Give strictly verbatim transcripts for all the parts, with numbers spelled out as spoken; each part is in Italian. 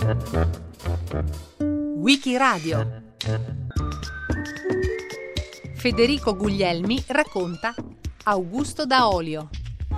Wikiradio. Federico Guglielmi racconta Augusto da Olio.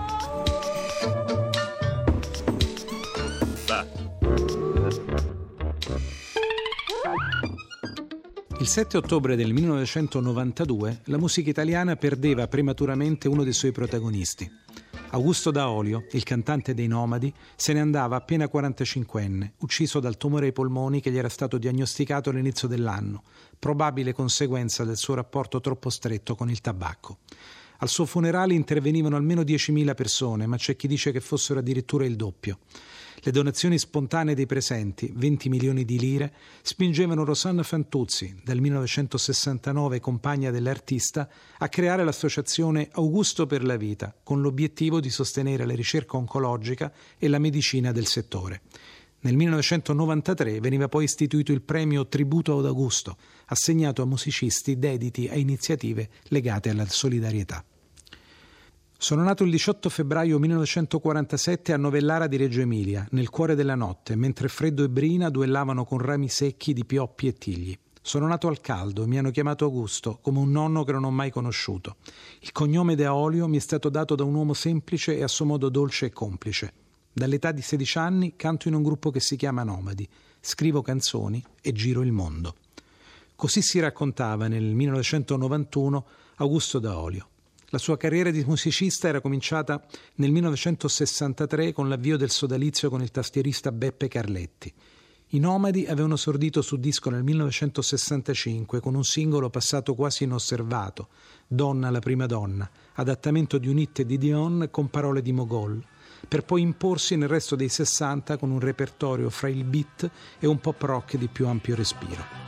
Il sette ottobre del millenovecentonovantadue la musica italiana perdeva prematuramente uno dei suoi protagonisti. Augusto da Olio, il cantante dei Nomadi, se ne andava appena quarantacinquenne, ucciso dal tumore ai polmoni che gli era stato diagnosticato all'inizio dell'anno, probabile conseguenza del suo rapporto troppo stretto con il tabacco. Al suo funerale intervenivano almeno diecimila persone, ma c'è chi dice che fossero addirittura il doppio. Le donazioni spontanee dei presenti, venti milioni di lire, spingevano Rosanna Fantuzzi, dal millenovecentosessantanove compagna dell'artista, a creare l'associazione Augusto per la Vita, con l'obiettivo di sostenere la ricerca oncologica e la medicina del settore. Nel millenovecentonovantatré veniva poi istituito il premio Tributo ad Augusto, assegnato a musicisti dediti a iniziative legate alla solidarietà. Sono nato il diciotto febbraio millenovecentoquarantasette a Novellara di Reggio Emilia, nel cuore della notte, mentre freddo e brina duellavano con rami secchi di pioppi e tigli. Sono nato al caldo e mi hanno chiamato Augusto, come un nonno che non ho mai conosciuto. Il cognome da Olio mi è stato dato da un uomo semplice e a suo modo dolce e complice. Dall'età di sedici anni canto in un gruppo che si chiama Nomadi, scrivo canzoni e giro il mondo. Così si raccontava nel millenovecentonovantuno Augusto da Olio. La sua carriera di musicista era cominciata nel millenovecentosessantatré con l'avvio del sodalizio con il tastierista Beppe Carletti. I Nomadi avevano esordito su disco nel millenovecentosessantacinque con un singolo passato quasi inosservato, Donna la prima donna, adattamento di un hit di Dion con parole di Mogol, per poi imporsi nel resto dei sessanta con un repertorio fra il beat e un pop rock di più ampio respiro.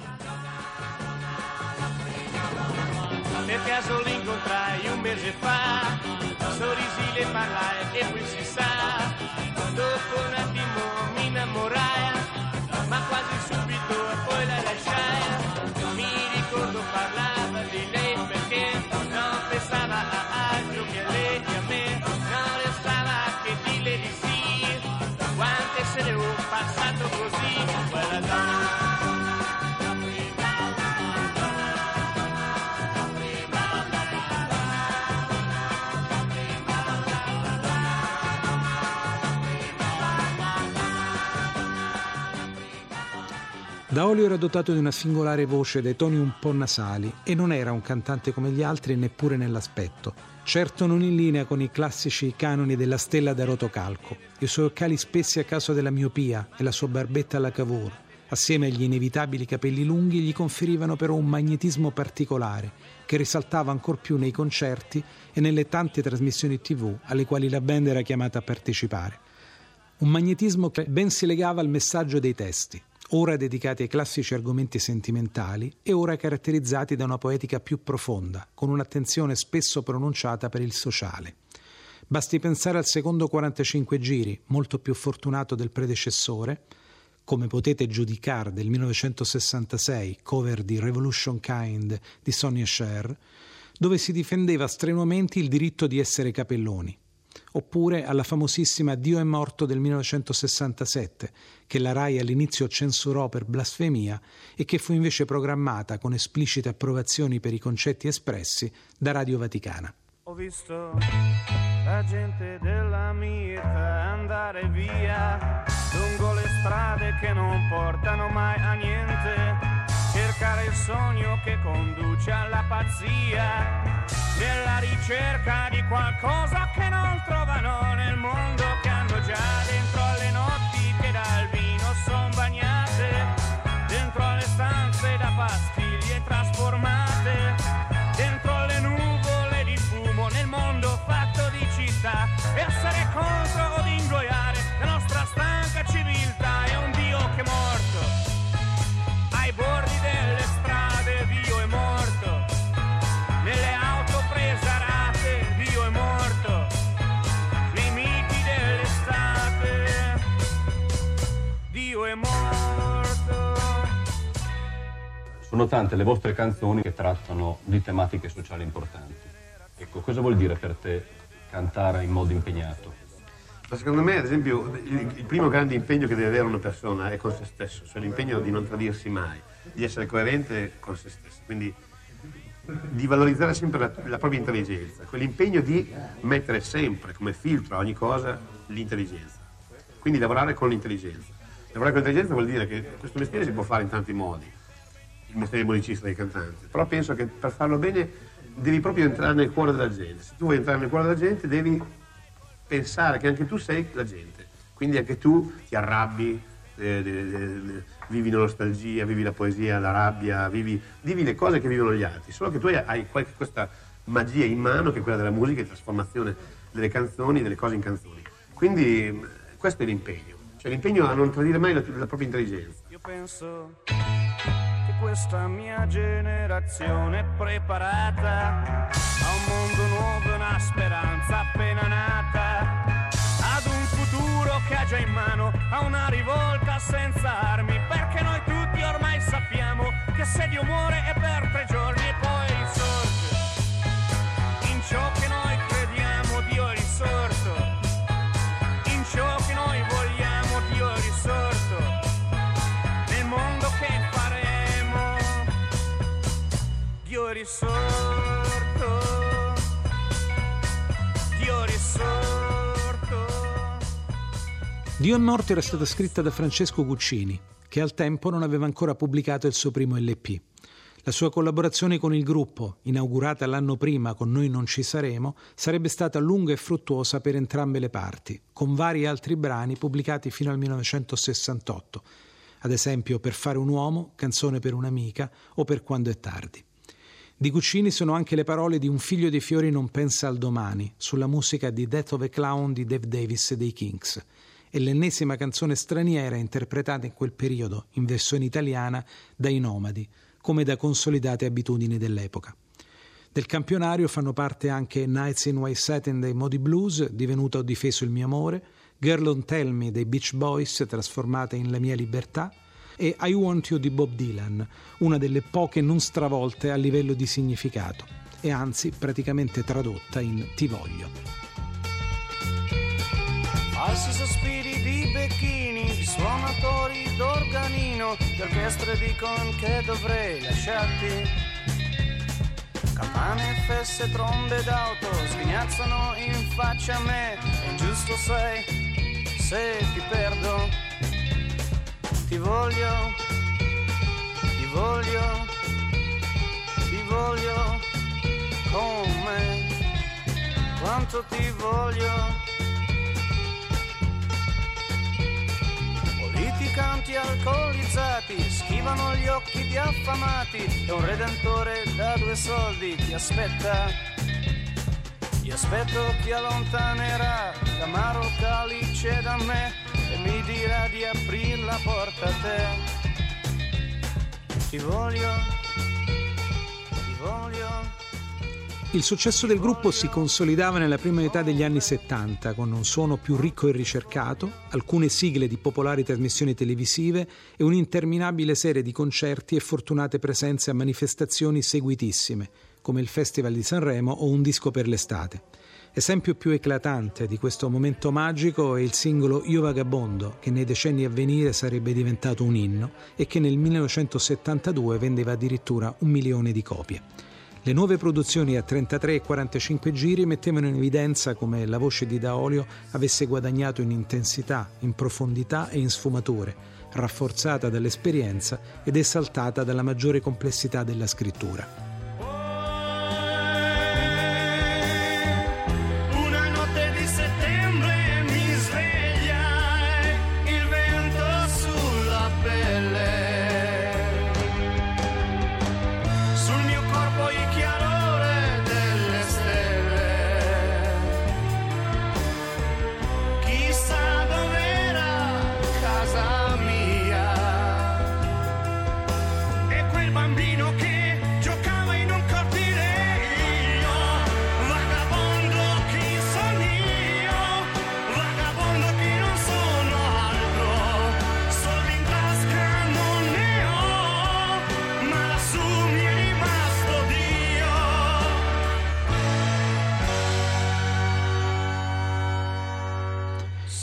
Per caso l'incontrai un mese fa, sorrisi, le parlai e poi si sa, dopo un attimo mi innamorai, ma quasi subito poi la lasciai. Mi ricordo parlava di lei perché non pensava a altro che a lei e a me, non restava che dire di sì, quante se ne ho passato così, quella donna. Da Olio era dotato di una singolare voce dai toni un po' nasali e non era un cantante come gli altri neppure nell'aspetto, certo non in linea con i classici canoni della stella da rotocalco. I suoi occhiali spessi a causa della miopia e la sua barbetta alla Cavour, assieme agli inevitabili capelli lunghi, gli conferivano però un magnetismo particolare che risaltava ancor più nei concerti e nelle tante trasmissioni tivù alle quali la band era chiamata a partecipare. Un magnetismo che ben si legava al messaggio dei testi, ora dedicati ai classici argomenti sentimentali e ora caratterizzati da una poetica più profonda, con un'attenzione spesso pronunciata per il sociale. Basti pensare al secondo quarantacinque giri, molto più fortunato del predecessore, come potete giudicare, del millenovecentosessantasei, cover di Revolution Kind di Sonny e Cher, dove si difendeva strenuamente il diritto di essere capelloni. Oppure alla famosissima Dio è morto del millenovecentosessantasette, che la Rai all'inizio censurò per blasfemia e che fu invece programmata con esplicite approvazioni per i concetti espressi da Radio Vaticana. Ho visto la gente della mia età andare via lungo le strade che non portano mai a niente, cercare il sogno che conduce alla pazzia, nella ricerca di qualcosa che non trovano nel mondo che hanno già dentro alle notti che dal vino son bagnate, dentro alle stanze da pastiglie trasformate, dentro le nuvole di fumo nel mondo fatto di città. Essere contro o di ingoiare la nostra stanca civiltà è un Dio che è morto ai bordi delle strade, Dio è morto nelle auto prese a rate, Dio è morto nei miti dell'estate, Dio è morto. Sono tante le vostre canzoni che trattano di tematiche sociali importanti. Ecco, cosa vuol dire per te cantare in modo impegnato? Ma secondo me, ad esempio, il, il primo grande impegno che deve avere una persona è con se stesso, cioè l'impegno di non tradirsi mai, di essere coerente con se stesso, quindi di valorizzare sempre la, la propria intelligenza, quell'impegno di mettere sempre come filtro a ogni cosa l'intelligenza, quindi lavorare con l'intelligenza. Lavorare con l'intelligenza vuol dire che questo mestiere si può fare in tanti modi, il mestiere del musicista e del cantante, però penso che per farlo bene devi proprio entrare nel cuore della gente. Se tu vuoi entrare nel cuore della gente devi pensare che anche tu sei la gente, quindi anche tu ti arrabbi, eh, eh, eh, vivi la nostalgia, vivi la poesia, la rabbia, vivi, vivi le cose che vivono gli altri, solo che tu hai qualche, questa magia in mano che è quella della musica, di trasformazione delle canzoni, delle cose in canzoni. Quindi questo è l'impegno, cioè l'impegno a non tradire mai la, la propria intelligenza. Io penso che questa mia generazione è preparata a un mondo nuovo e una speranza appena nata, ad un futuro che ha già in mano, a una rivolta senza armi, perché noi tutti ormai sappiamo che se Dio muore è per tre giorni e poi risorge. In ciò che noi crediamo Dio è risorto, in ciò che noi vogliamo Dio è risorto, nel mondo che faremo Dio è risorto, Dio è risorto. Dio è morto era stata scritta da Francesco Guccini, che al tempo non aveva ancora pubblicato il suo primo L P. La sua collaborazione con il gruppo, inaugurata l'anno prima con Noi non ci saremo, sarebbe stata lunga e fruttuosa per entrambe le parti, con vari altri brani pubblicati fino al millenovecentosessantotto, ad esempio Per fare un uomo, Canzone per un'amica o Per quando è tardi. Di Guccini sono anche le parole di Un figlio dei fiori non pensa al domani, sulla musica di Death of a Clown di Dave Davis e dei Kinks, e l'ennesima canzone straniera interpretata in quel periodo, in versione italiana, dai Nomadi, come da consolidate abitudini dell'epoca. Del campionario fanno parte anche Nights in White Satin dei Moody Blues, divenuta Ho difeso il mio amore, Girl Don't Tell Me dei Beach Boys, trasformata in La mia libertà, e I Want You di Bob Dylan, una delle poche non stravolte a livello di significato, e anzi praticamente tradotta in Ti voglio. Falsi sospiri di becchini, di suonatori d'organino, di orchestre dicono che dovrei lasciarti. Campane, feste, trombe d'auto sghignazzano in faccia a me, è ingiusto sai, se ti perdo. Ti voglio, ti voglio, ti voglio con me, quanto ti voglio. Litiganti alcolizzati schivano gli occhi di affamati e un redentore da due soldi ti aspetta. Ti aspetto che allontanerà l'amaro calice da me e mi dirà di aprire la porta a te. Ti voglio, ti voglio. Il successo del gruppo si consolidava nella prima metà degli anni settanta con un suono più ricco e ricercato, alcune sigle di popolari trasmissioni televisive e un'interminabile serie di concerti e fortunate presenze a manifestazioni seguitissime, come il Festival di Sanremo o un disco per l'estate. Esempio più eclatante di questo momento magico è il singolo Io vagabondo, che nei decenni a venire sarebbe diventato un inno e che nel millenovecentosettantadue vendeva addirittura un milione di copie. Le nuove produzioni a trentatré e quarantacinque giri mettevano in evidenza come la voce di Daolio avesse guadagnato in intensità, in profondità e in sfumature, rafforzata dall'esperienza ed esaltata dalla maggiore complessità della scrittura. Bambino che giocava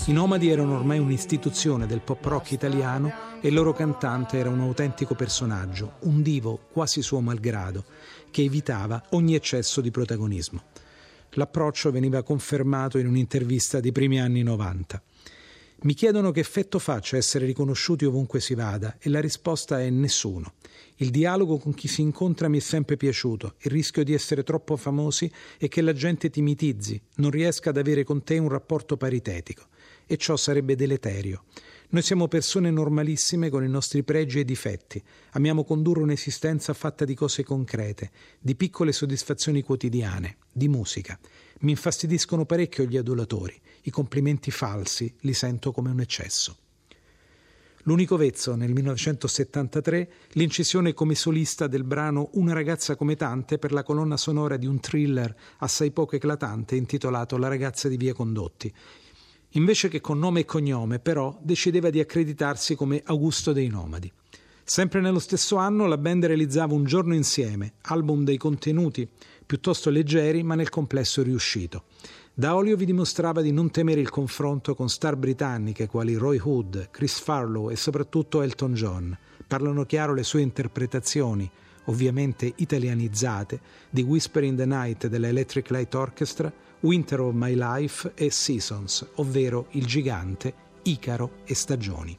I Nomadi erano ormai un'istituzione del pop rock italiano e il loro cantante era un autentico personaggio, un divo quasi suo malgrado, che evitava ogni eccesso di protagonismo. L'approccio veniva confermato in un'intervista dei primi anni novanta. Mi chiedono che effetto faccia essere riconosciuti ovunque si vada e la risposta è nessuno. Il dialogo con chi si incontra mi è sempre piaciuto, il rischio di essere troppo famosi è che la gente ti mitizzi, non riesca ad avere con te un rapporto paritetico e ciò sarebbe deleterio. Noi siamo persone normalissime con i nostri pregi e difetti, amiamo condurre un'esistenza fatta di cose concrete, di piccole soddisfazioni quotidiane, di musica. Mi infastidiscono parecchio gli adulatori, i complimenti falsi li sento come un eccesso. L'unico vezzo, nel millenovecentosettantatré, l'incisione come solista del brano Una ragazza come tante per la colonna sonora di un thriller assai poco eclatante intitolato La ragazza di Via Condotti. Invece che con nome e cognome, però, decideva di accreditarsi come Augusto dei Nomadi. Sempre nello stesso anno la band realizzava Un giorno insieme, album dei contenuti piuttosto leggeri ma nel complesso riuscito. Da Olio vi dimostrava di non temere il confronto con star britanniche quali Roy Hood, Chris Farlow e soprattutto Elton John. Parlano chiaro le sue interpretazioni, ovviamente italianizzate, di Whisper in the Night della Electric Light Orchestra, Winter of My Life e Seasons, ovvero Il gigante, Icaro e Stagioni.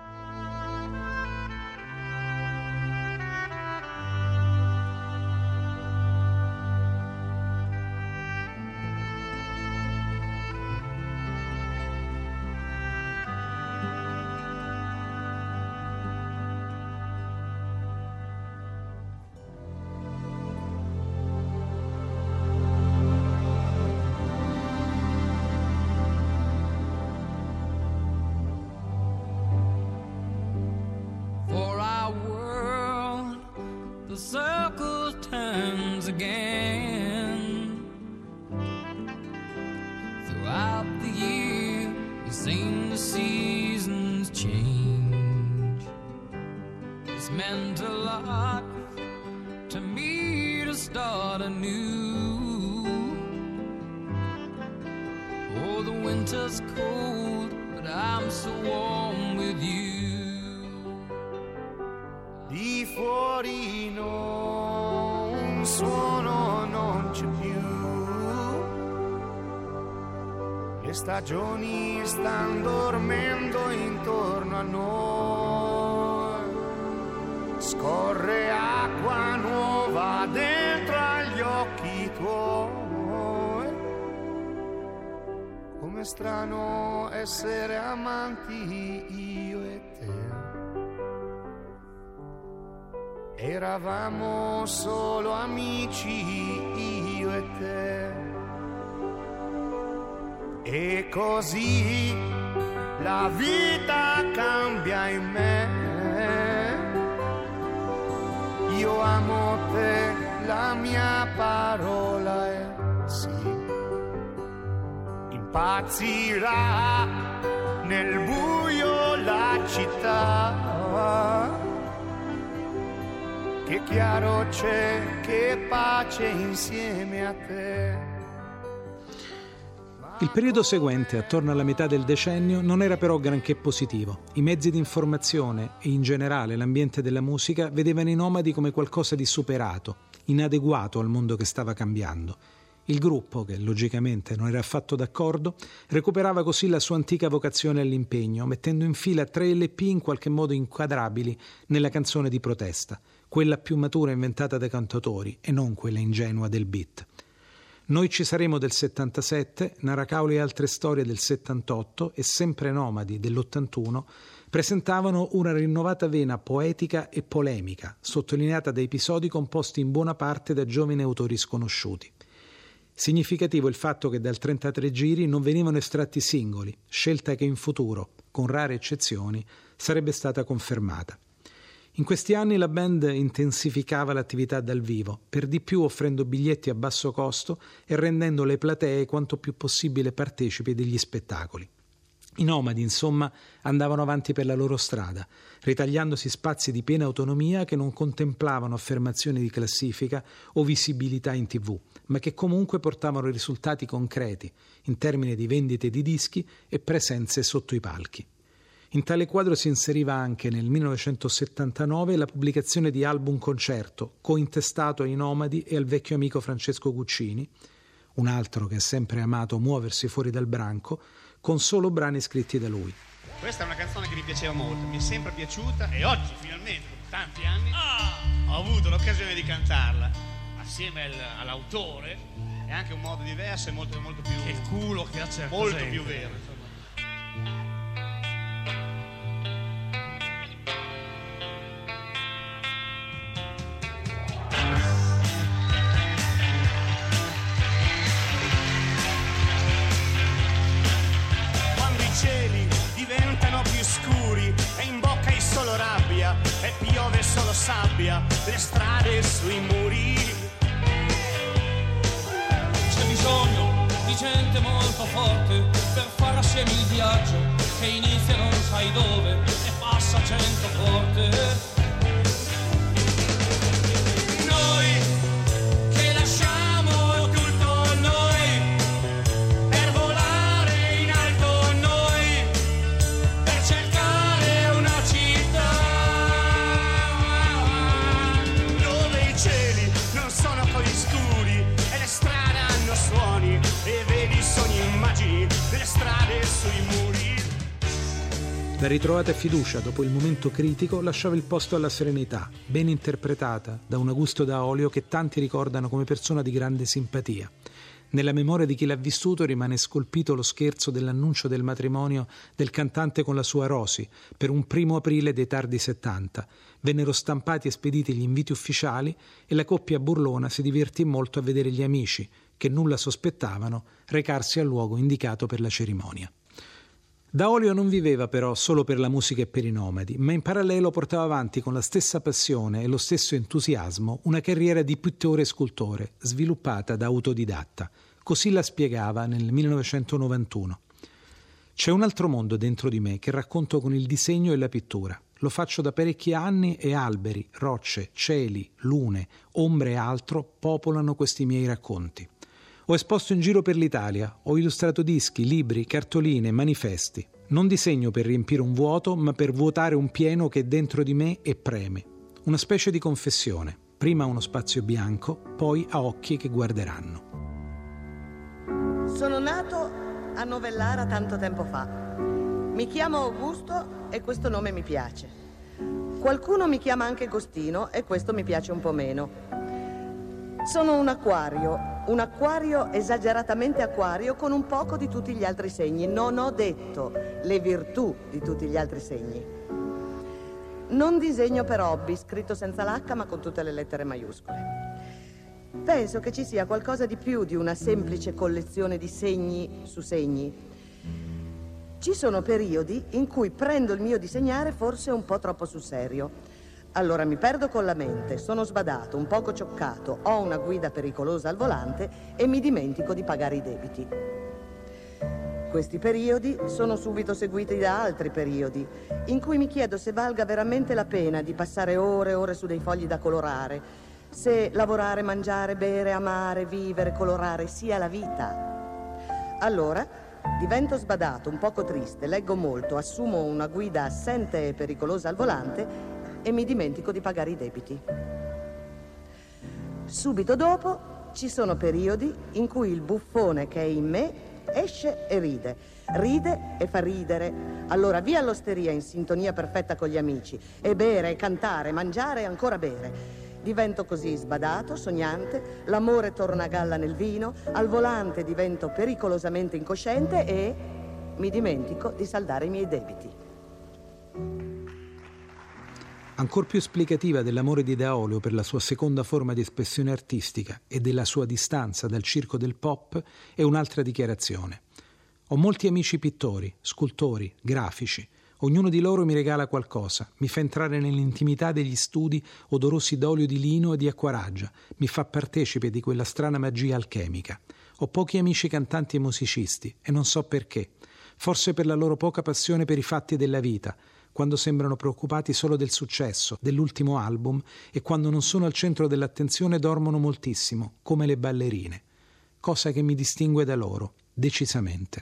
Di fuori no, un suono non c'è più. Le stagioni stanno dormendo intorno a noi. Scorre acqua nuova dentro agli occhi tuoi. Com'è strano essere amanti io e te. Eravamo solo amici io e te. E così la vita cambia in me. Io amo te, la mia parola è sì. Impazzirà nel buio la città. Che chiaro c'è, che pace insieme a te. Il periodo seguente, attorno alla metà del decennio, non era però granché positivo. I mezzi di informazione e in generale l'ambiente della musica vedevano i Nomadi come qualcosa di superato, inadeguato al mondo che stava cambiando. Il gruppo, che logicamente non era affatto d'accordo, recuperava così la sua antica vocazione all'impegno, mettendo in fila tre L P in qualche modo inquadrabili nella canzone di protesta, quella più matura inventata dai cantautori e non quella ingenua del beat. Noi ci saremo del settantasette, Naracaulo e altre storie del settantotto e Sempre Nomadi dell'ottantuno presentavano una rinnovata vena poetica e polemica, sottolineata da episodi composti in buona parte da giovani autori sconosciuti. Significativo il fatto che dal trentatré giri non venivano estratti singoli, scelta che in futuro, con rare eccezioni, sarebbe stata confermata. In questi anni la band intensificava l'attività dal vivo, per di più offrendo biglietti a basso costo e rendendo le platee quanto più possibile partecipi degli spettacoli. I nomadi, insomma, andavano avanti per la loro strada, ritagliandosi spazi di piena autonomia che non contemplavano affermazioni di classifica o visibilità in tivù, ma che comunque portavano risultati concreti in termini di vendite di dischi e presenze sotto i palchi. In tale quadro si inseriva anche nel millenovecentosettantanove la pubblicazione di album concerto cointestato ai nomadi e al vecchio amico Francesco Guccini, un altro che ha sempre amato muoversi fuori dal branco, con solo brani scritti da lui. Questa è una canzone che mi piaceva molto, mi è sempre piaciuta e oggi finalmente, dopo tanti anni, ah, ho avuto l'occasione di cantarla assieme al, all'autore. È anche un modo diverso e molto, molto più... Che culo che c'è molto presente. più vero, insomma. E piove solo sabbia, le strade sui muri. C'è bisogno di gente molto forte per fare assieme il viaggio che inizia non sai dove e passa cento volte. Noi che lasciamo tutto noi per volare in alto, noi per cercare una città scuri e le strade hanno suoni e vedi sogni, immagini delle strade sui muri. La ritrovata fiducia dopo il momento critico lasciava il posto alla serenità, ben interpretata da un Augusto Daolio che tanti ricordano come persona di grande simpatia. Nella memoria di chi l'ha vissuto rimane scolpito lo scherzo dell'annuncio del matrimonio del cantante con la sua Rosy per un primo aprile dei tardi settanta. Vennero stampati e spediti gli inviti ufficiali e la coppia burlona si divertì molto a vedere gli amici, che nulla sospettavano, recarsi al luogo indicato per la cerimonia. Daolio non viveva però solo per la musica e per i nomadi, ma in parallelo portava avanti con la stessa passione e lo stesso entusiasmo una carriera di pittore e scultore, sviluppata da autodidatta. Così la spiegava nel millenovecentonovantuno. C'è un altro mondo dentro di me che racconto con il disegno e la pittura. Lo faccio da parecchi anni e alberi, rocce, cieli, lune, ombre e altro popolano questi miei racconti. Ho esposto in giro per l'Italia, ho illustrato dischi, libri, cartoline, manifesti. Non disegno per riempire un vuoto, ma per vuotare un pieno che è dentro di me e preme. Una specie di confessione. Prima uno spazio bianco, poi a occhi che guarderanno. Sono nato a Novellara tanto tempo fa. Mi chiamo Augusto e questo nome mi piace. Qualcuno mi chiama anche Agostino e questo mi piace un po' meno. Sono un acquario, un acquario esageratamente acquario con un poco di tutti gli altri segni. Non ho detto le virtù di tutti gli altri segni. Non disegno per hobby, scritto senza l'H ma con tutte le lettere maiuscole. Penso che ci sia qualcosa di più di una semplice collezione di segni su segni. Ci sono periodi in cui prendo il mio disegnare forse un po' troppo sul serio. Allora mi perdo con la mente, sono sbadato, un poco cioccato, ho una guida pericolosa al volante e mi dimentico di pagare i debiti. Questi periodi sono subito seguiti da altri periodi in cui mi chiedo se valga veramente la pena di passare ore e ore su dei fogli da colorare, se lavorare, mangiare, bere, amare, vivere, colorare sia la vita. Allora divento sbadato, un poco triste, leggo molto, assumo una guida assente e pericolosa al volante e mi dimentico di pagare i debiti. Subito dopo ci sono periodi in cui il buffone che è in me esce e ride, ride e fa ridere. Allora via all'osteria in sintonia perfetta con gli amici e bere, cantare, mangiare e ancora bere. Divento così sbadato, sognante, l'amore torna a galla nel vino, al volante divento pericolosamente incosciente e mi dimentico di saldare i miei debiti. Ancor più esplicativa dell'amore di Daolio per la sua seconda forma di espressione artistica e della sua distanza dal circo del pop è un'altra dichiarazione. Ho molti amici pittori, scultori, grafici. Ognuno di loro mi regala qualcosa, mi fa entrare nell'intimità degli studi odorosi d'olio di lino e di acquaraggia, mi fa partecipe di quella strana magia alchemica. Ho pochi amici cantanti e musicisti e non so perché. forse per la loro poca passione per i fatti della vita, quando sembrano preoccupati solo del successo, dell'ultimo album, e quando non sono al centro dell'attenzione dormono moltissimo, come le ballerine, cosa che mi distingue da loro, decisamente.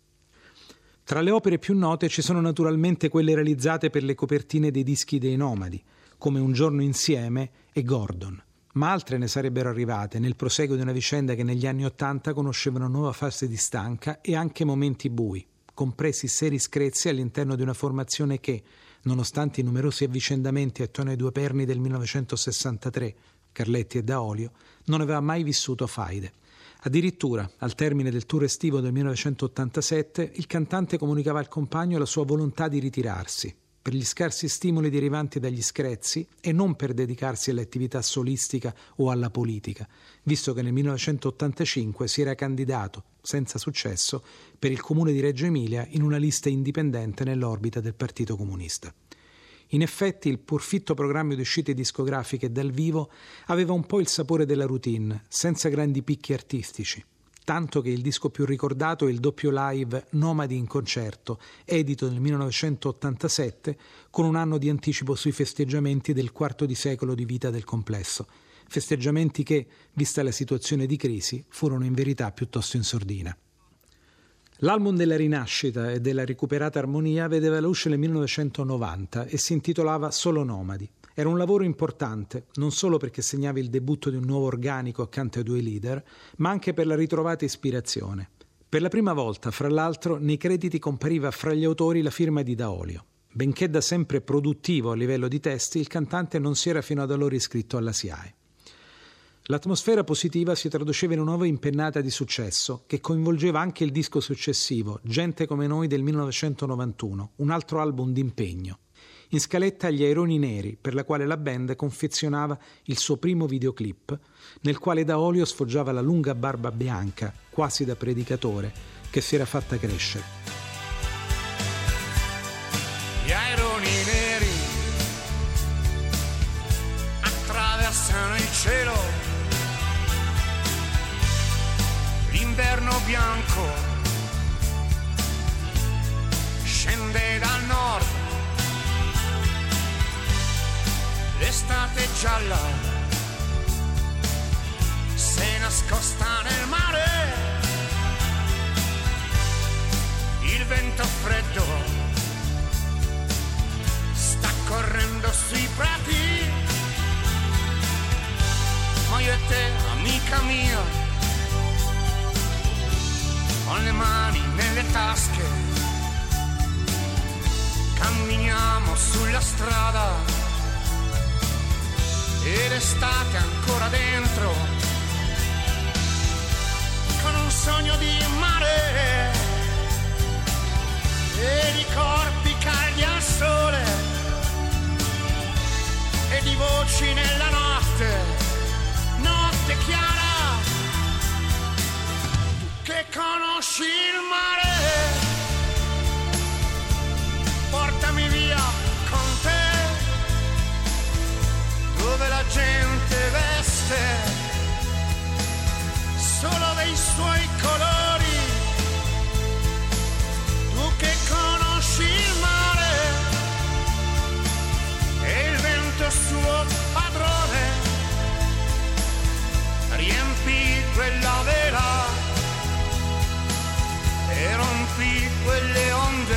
Tra le opere più note ci sono naturalmente quelle realizzate per le copertine dei dischi dei Nomadi, come Un giorno insieme e Gordon, ma altre ne sarebbero arrivate nel proseguo di una vicenda che negli anni Ottanta conosceva una nuova fase di stanca e anche momenti bui, compresi seri screzi all'interno di una formazione che, nonostante i numerosi avvicendamenti attorno ai due perni del millenovecentosessantatré, Carletti e Daolio, non aveva mai vissuto faide. Addirittura, al termine del tour estivo del millenovecentottantasette, il cantante comunicava al compagno la sua volontà di ritirarsi, per gli scarsi stimoli derivanti dagli screzi e non per dedicarsi all'attività solistica o alla politica, visto che nel millenovecentottantacinque si era candidato, senza successo, per il comune di Reggio Emilia in una lista indipendente nell'orbita del Partito Comunista. In effetti il pur fitto programma di uscite discografiche dal vivo aveva un po' il sapore della routine, senza grandi picchi artistici, tanto che il disco più ricordato è il doppio live Nomadi in concerto, edito nel millenovecentottantasette, con un anno di anticipo sui festeggiamenti del quarto di secolo di vita del complesso, festeggiamenti che, vista la situazione di crisi, furono in verità piuttosto in sordina. L'album della rinascita e della recuperata armonia vedeva la luce nel millenovecentonovanta e si intitolava Solo Nomadi. Era un lavoro importante, non solo perché segnava il debutto di un nuovo organico accanto ai due leader, ma anche per la ritrovata ispirazione. Per la prima volta, fra l'altro, nei crediti compariva fra gli autori la firma di Daolio. Benché da sempre produttivo a livello di testi, il cantante non si era fino ad allora iscritto alla S I A E. L'atmosfera positiva si traduceva in una nuova impennata di successo che coinvolgeva anche il disco successivo, Gente come noi del millenovecentonovantuno, un altro album d'impegno. In scaletta Gli Aironi Neri, per la quale la band confezionava il suo primo videoclip, nel quale Daolio sfoggiava la lunga barba bianca, quasi da predicatore, che si era fatta crescere. Gli aironi neri attraversano il cielo, l'inverno bianco scende dal nord, l'estate gialla si nascosta nel mare, il vento freddo sta correndo sui prati, ma io e te, amica mia, con le mani nelle tasche, camminiamo sulla strada e l'estate ancora dentro, con un sogno di mare e di corpi caldi al sole e di voci nella notte, notte chiara. Che conosci il mare, portami via con te, dove la gente veste solo dei suoi colori. Tu che conosci il mare e il vento suo padrone, riempi quella vela e rompi quelle onde.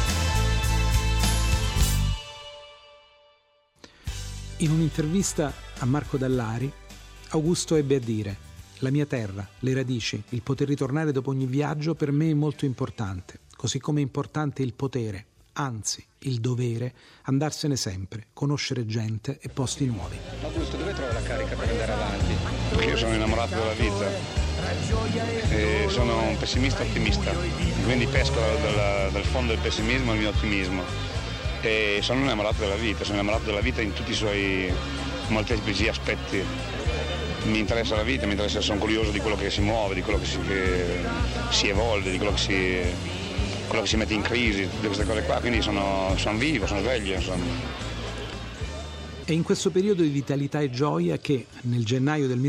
In un'intervista a Marco Dallari, Augusto ebbe a dire: la mia terra, le radici, il poter ritornare dopo ogni viaggio per me è molto importante, così come è importante il potere, anzi il dovere, andarsene sempre, conoscere gente e posti nuovi. Augusto, dove trova la carica per andare avanti? Perché io sono innamorato della vita. E sono un pessimista ottimista, quindi pesco dal, dal fondo del pessimismo il mio ottimismo e sono innamorato della vita, sono innamorato della vita in tutti i suoi molteplici aspetti. Mi interessa la vita, mi interessa, sono curioso di quello che si muove, di quello che si, che si evolve, di quello che si, quello che si mette in crisi, tutte queste cose qua, quindi sono, sono vivo, sono sveglio, insomma. È in questo periodo di vitalità e gioia che, nel gennaio del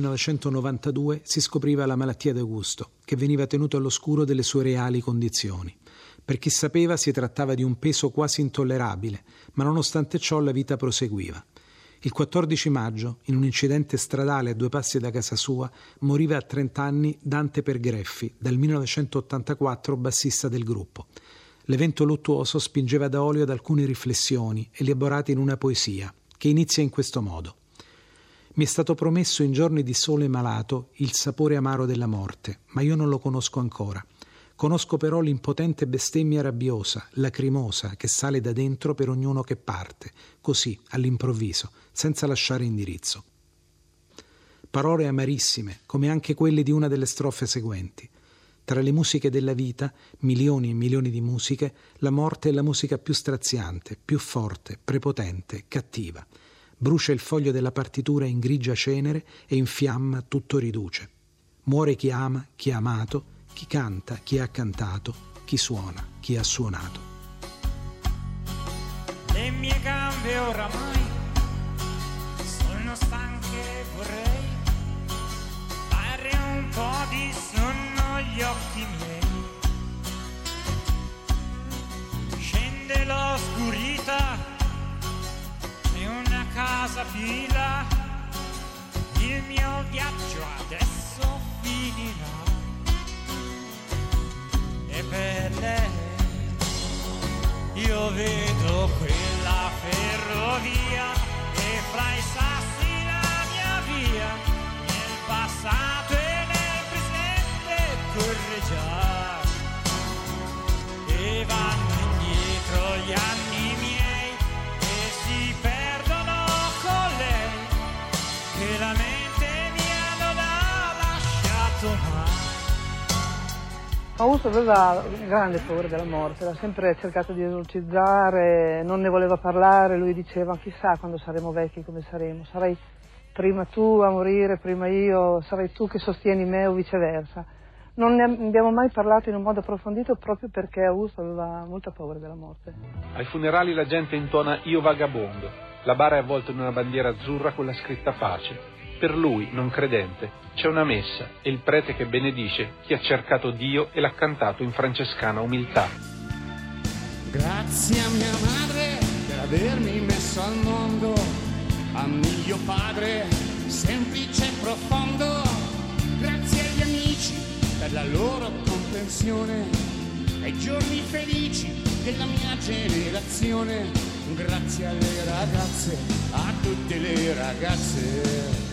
millenovecentonovantadue, si scopriva la malattia di Augusto, che veniva tenuto all'oscuro delle sue reali condizioni. Per chi sapeva si trattava di un peso quasi intollerabile, ma nonostante ciò la vita proseguiva. Il quattordici maggio, in un incidente stradale a due passi da casa sua, moriva a trenta anni Dante Pergreffi, dal millenovecentottantaquattro bassista del gruppo. L'evento luttuoso spingeva Daolio ad alcune riflessioni, elaborate in una poesia, che inizia in questo modo. Mi è stato promesso in giorni di sole malato il sapore amaro della morte, ma io non lo conosco ancora. Conosco però l'impotente bestemmia rabbiosa, lacrimosa, che sale da dentro per ognuno che parte, così, all'improvviso, senza lasciare indirizzo. Parole amarissime, come anche quelle di una delle strofe seguenti. Tra le musiche della vita, milioni e milioni di musiche, la morte è la musica più straziante, più forte, prepotente, cattiva. Brucia il foglio della partitura in grigia cenere e in fiamma tutto riduce. Muore chi ama, chi ha amato, chi canta, chi ha cantato, chi suona, chi ha suonato. Le mie gambe oramai sono stanche e vorrei fare un po' di sonno agli occhi miei. Scende l'oscurità e una casa fila, il mio viaggio adesso finirà. E per lei io vedo quella ferrovia e fra i sassi la mia via, nel passato e nel presente corre già, e vanno indietro gli anni miei e si perdono con lei, che la mente mia non ha lasciato mai. Augusto aveva grande paura della morte, l'ha sempre cercato di esorcizzare, non ne voleva parlare, lui diceva chissà quando saremo vecchi come saremo, sarai prima tu a morire, prima io, sarai tu che sostieni me o viceversa. Non ne abbiamo mai parlato in un modo approfondito proprio perché Augusto aveva molta paura della morte. Ai funerali la gente intona Io vagabondo, la bara è avvolta in una bandiera azzurra con la scritta pace. Per lui, non credente, c'è una messa e il prete che benedice chi ha cercato Dio e l'ha cantato in francescana umiltà. Grazie a mia madre per avermi messo al mondo, a mio padre semplice e profondo, grazie agli amici per la loro comprensione, ai giorni felici della mia generazione, grazie alle ragazze, a tutte le ragazze.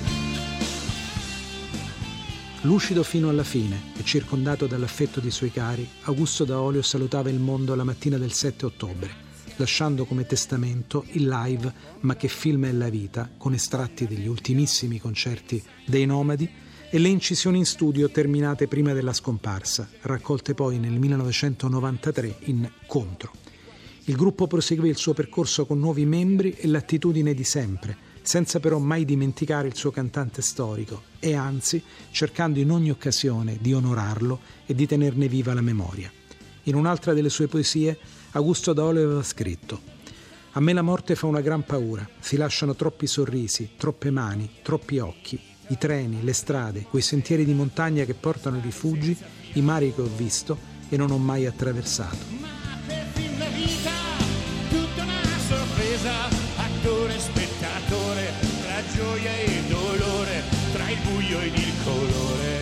Lucido fino alla fine e circondato dall'affetto dei suoi cari, Augusto Daolio salutava il mondo la mattina del sette ottobre, lasciando come testamento il live Ma che film è la vita, con estratti degli ultimissimi concerti dei Nomadi e le incisioni in studio terminate prima della scomparsa, raccolte poi nel millenovecentonovantatré in Contro. Il gruppo proseguì il suo percorso con nuovi membri e l'attitudine di sempre, senza però mai dimenticare il suo cantante storico e anzi cercando in ogni occasione di onorarlo e di tenerne viva la memoria. In un'altra delle sue poesie Augusto Daolio aveva scritto: «A me la morte fa una gran paura, si lasciano troppi sorrisi, troppe mani, troppi occhi, i treni, le strade, quei sentieri di montagna che portano ai rifugi, i mari che ho visto e non ho mai attraversato». Ma per fin la vita, tutta una sorpresa, attore e spettatore, tra gioia e dolore, tra il buio ed il colore.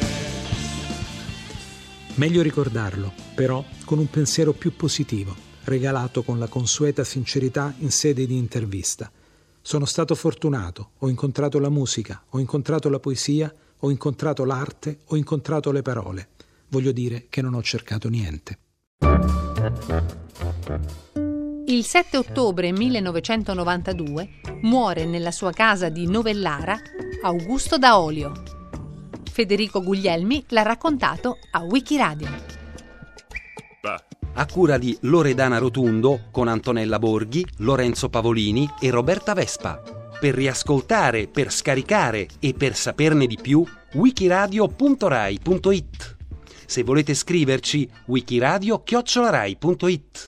Meglio ricordarlo, però, con un pensiero più positivo, regalato con la consueta sincerità in sede di intervista. Sono stato fortunato, ho incontrato la musica, ho incontrato la poesia, ho incontrato l'arte, ho incontrato le parole. Voglio dire che non ho cercato niente. Il sette ottobre millenovecentonovantadue muore nella sua casa di Novellara Augusto Daolio. Federico Guglielmi l'ha raccontato a Wikiradio. A cura di Loredana Rotundo con Antonella Borghi, Lorenzo Pavolini e Roberta Vespa. Per riascoltare, per scaricare e per saperne di più, wikiradio punto rai punto it. Se volete scriverci, wikiradio chiocciola rai punto it.